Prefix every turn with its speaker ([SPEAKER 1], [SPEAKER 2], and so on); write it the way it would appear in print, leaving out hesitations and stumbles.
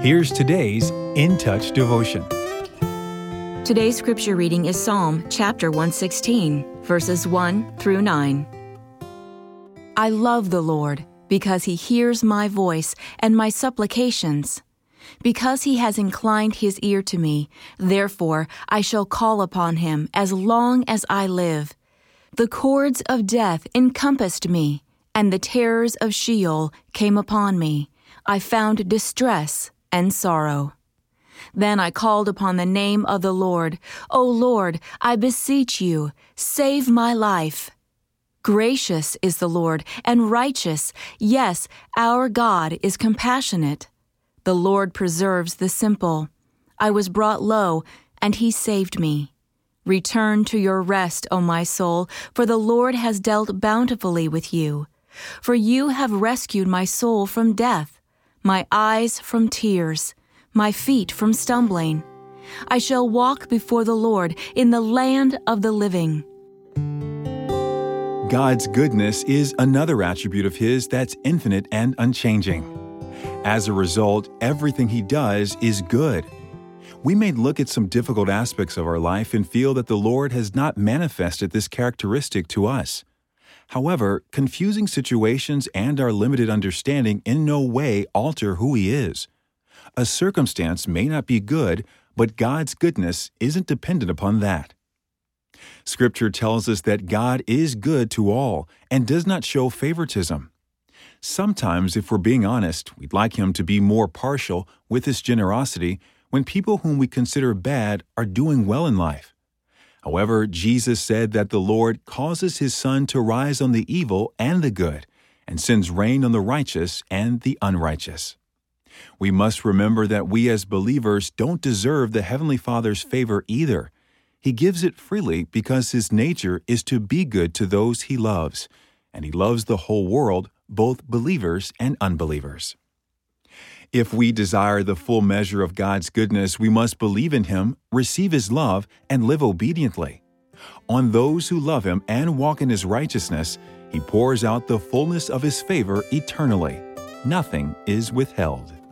[SPEAKER 1] Here's today's In Touch devotion.
[SPEAKER 2] Today's scripture reading is Psalm chapter 116, verses 1 through 9. I love the Lord because He hears my voice and my supplications. Because He has inclined His ear to me, therefore I shall call upon Him as long as I live. The cords of death encompassed me, and the terrors of Sheol came upon me. I found distress and sorrow. Then I called upon the name of the Lord. O Lord, I beseech you, save my life. Gracious is the Lord, and righteous. Yes, our God is compassionate. The Lord preserves the simple. I was brought low, and He saved me. Return to your rest, O my soul, for the Lord has dealt bountifully with you. For you have rescued my soul from death, my eyes from tears, my feet from stumbling. I shall walk before the Lord in the land of the living.
[SPEAKER 1] God's goodness is another attribute of His that's infinite and unchanging. As a result, everything He does is good. We may look at some difficult aspects of our life and feel that the Lord has not manifested this characteristic to us. However, confusing situations and our limited understanding in no way alter who He is. A circumstance may not be good, but God's goodness isn't dependent upon that. Scripture tells us that God is good to all and does not show favoritism. Sometimes, if we're being honest, we'd like Him to be more partial with His generosity when people whom we consider bad are doing well in life. However, Jesus said that the Lord causes His sun to rise on the evil and the good, and sends rain on the righteous and the unrighteous. We must remember that we as believers don't deserve the Heavenly Father's favor either. He gives it freely because His nature is to be good to those He loves, and He loves the whole world, both believers and unbelievers. If we desire the full measure of God's goodness, we must believe in Him, receive His love, and live obediently. On those who love Him and walk in His righteousness, He pours out the fullness of His favor eternally. Nothing is withheld.